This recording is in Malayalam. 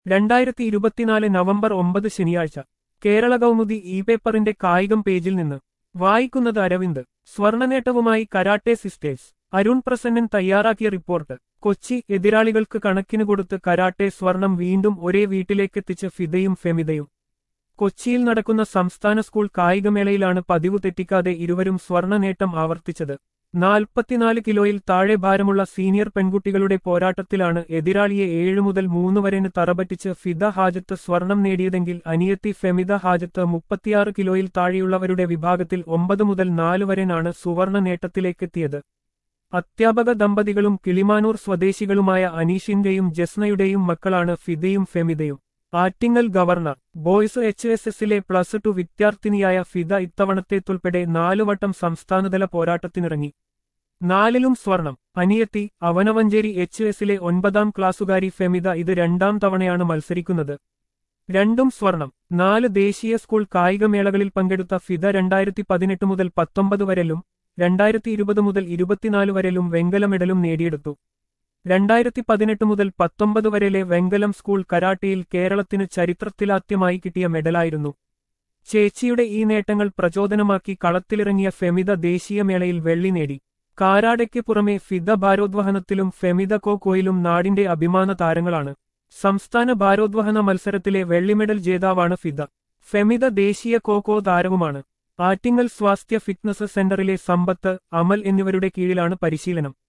2024 നവംബർ 9 ശനിയാഴ്ച കേരള കൗമുദി ഇ പേപ്പറിന്റെ കായികം പേജിൽ നിന്ന് വായിക്കുന്നത് അരവിന്ദ്. സ്വർണനേട്ടവുമായി കരാട്ടെ സിസ്റ്റേഴ്സ്. അരുൺ പ്രസന്നൻ തയ്യാറാക്കിയ റിപ്പോർട്ട്. കൊച്ചി. എതിരാളികൾക്ക് കണക്കിന് കൊടുത്ത് കരാട്ടെ സ്വർണം വീണ്ടും ഒരേ വീട്ടിലേക്കെത്തിച്ച് ഫിദയും ഫെമിദയും. കൊച്ചിയിൽ നടക്കുന്ന സംസ്ഥാന സ്കൂൾ കായികമേളയിലാണ് പതിവ് തെറ്റിക്കാതെ ഇരുവരും സ്വർണ നേട്ടം ആവർത്തിച്ചത്. 44 കിലോയിൽ താഴെ ഭാരമുള്ള സീനിയർ പെൺകുട്ടികളുടെ പോരാട്ടത്തിലാണ് എതിരാളിയെ 7 മുതൽ 3 വരെന് തറപറ്റിച്ച് ഫിദ ഹാജത്ത് സ്വർണം നേടിയതെങ്കിൽ അനിയത്തി ഫെമിദ ഹാജത്ത് 36 കിലോയിൽ താഴെയുള്ളവരുടെ വിഭാഗത്തിൽ 9 മുതൽ 4 വരെനാണ് സുവർണ നേട്ടത്തിലേക്കെത്തിയത്. അധ്യാപക ദമ്പതികളും കിളിമാനൂർ സ്വദേശികളുമായ അനീഷിന്റെയും ജസ്നയുടെയും മക്കളാണ് ഫിദയും ഫെമിദയും. ആറ്റിങ്ങൽ ഗവർണർ ബോയ്സ് HSSലെ +2 വിദ്യാർത്ഥിനിയായ ഫിദ ഇത്തവണത്തേതുൾപ്പെടെ 4 വട്ടം സംസ്ഥാനതല പോരാട്ടത്തിനിറങ്ങി. 4ലും സ്വർണം. അനിയത്തി അവനവഞ്ചേരി HSലെ 9ാം ക്ലാസുകാരി ഫെമിദ ഇത് 2ാം തവണയാണ് മത്സരിക്കുന്നത്. 2ഉം സ്വർണം. 4 ദേശീയ സ്കൂൾ കായികമേളകളിൽ പങ്കെടുത്ത ഫിദ 2018 മുതൽ 19 വരെലും 2020 മുതൽ 24 വരെലും വെങ്കല മെഡലും നേടിയെടുത്തു. 2018 മുതൽ 19 വരെയിലെ വെങ്കലം സ്കൂൾ കരാട്ടയിൽ കേരളത്തിന് ചരിത്രത്തിലാദ്യമായി കിട്ടിയ മെഡലായിരുന്നു. ചേച്ചിയുടെ ഈ നേട്ടങ്ങൾ പ്രചോദനമാക്കി കളത്തിലിറങ്ങിയ ഫെമിദ ദേശീയമേളയിൽ വെള്ളി നേടി. കാരാടെയ്ക്ക് പുറമെ ഫിദ ഭാരോദ്വഹനത്തിലും ഫെമിദ ഖോ-ഖോയിലും നാടിന്റെ അഭിമാന താരങ്ങളാണ്. സംസ്ഥാന ഭാരോദ്വഹന മത്സരത്തിലെ വെള്ളിമെഡൽ ജേതാവാണ് ഫിദ. ഫെമിദ ദേശീയ ഖോ-ഖോ താരവുമാണ്. ആറ്റിങ്ങൽ സ്വാസ്ഥ്യ ഫിറ്റ്നസ് സെന്ററിലെ സമ്പത്ത്, അമൽ എന്നിവരുടെ കീഴിലാണ് പരിശീലനം.